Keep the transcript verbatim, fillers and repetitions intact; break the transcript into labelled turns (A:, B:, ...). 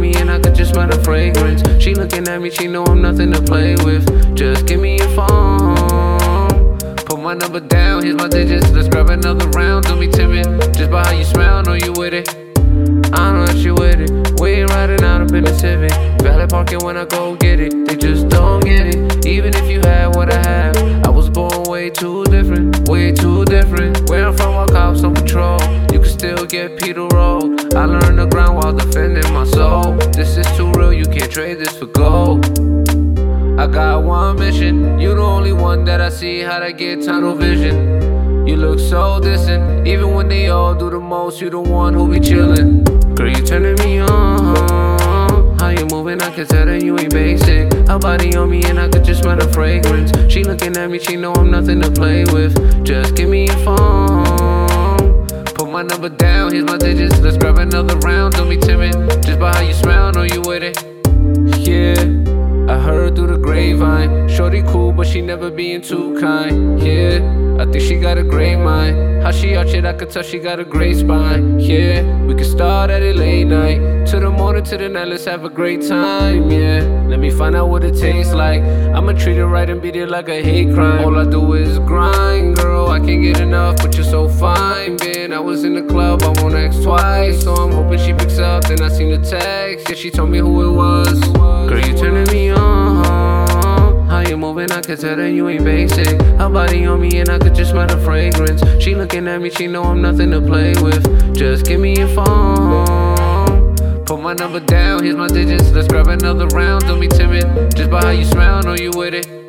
A: me and I could just smell the fragrance. She looking at me, she know I'm nothing to play with. Just give me your phone, put my number down, here's my digits. Let's grab another round, don't be timid. Just by how you smile, know you with it. I know that you with it. We ain't riding out up in the Civic. Valet parking when I go get it. They just don't get it. Even if you had what I have, I was born way too different. Way too different. Where I'm from, I cops on patrol. You can still get Peter rolled. I learned the ground while defending my soul. This is too real, you can't trade this for gold. I got one mission. You the only one that I see how to get tunnel vision. You look so distant. Even when they all do the most, you the one who be chillin'. Girl, you turning me on. How you moving, I can tell that you ain't basic. Her body on me and I could just smell the fragrance. She looking at me, she know I'm nothing to play with. Just give me your phone, put my number down, here's my digits. Let's grab another round, don't be timid. Just by how you smile, know you with it. Yeah, I heard through the grapevine. Shorty cool, but she never being too kind. Yeah, I think she got a great mind. How she out shit, I could tell she got a great spine. Yeah, we can start at it late night, to the morning, to the night, let's have a great time. Yeah, let me find out what it tastes like. I'ma treat it right and beat it like a hate crime. All I do is grind, girl, I can't get enough, but you're so fine, man. I was in the club, I won't ask twice, so I'm hoping she picks up. Then I seen the text, yeah, she told me who it was. Girl, you turning me on. How you moving, I can tell that you ain't basic. Her body on me and I could just smell the fragrance. She looking at me, she know I'm nothing to play with. Just give me your phone, put my number down, here's my digits. Let's grab another round, don't be timid. Just by how you smile, know you with it.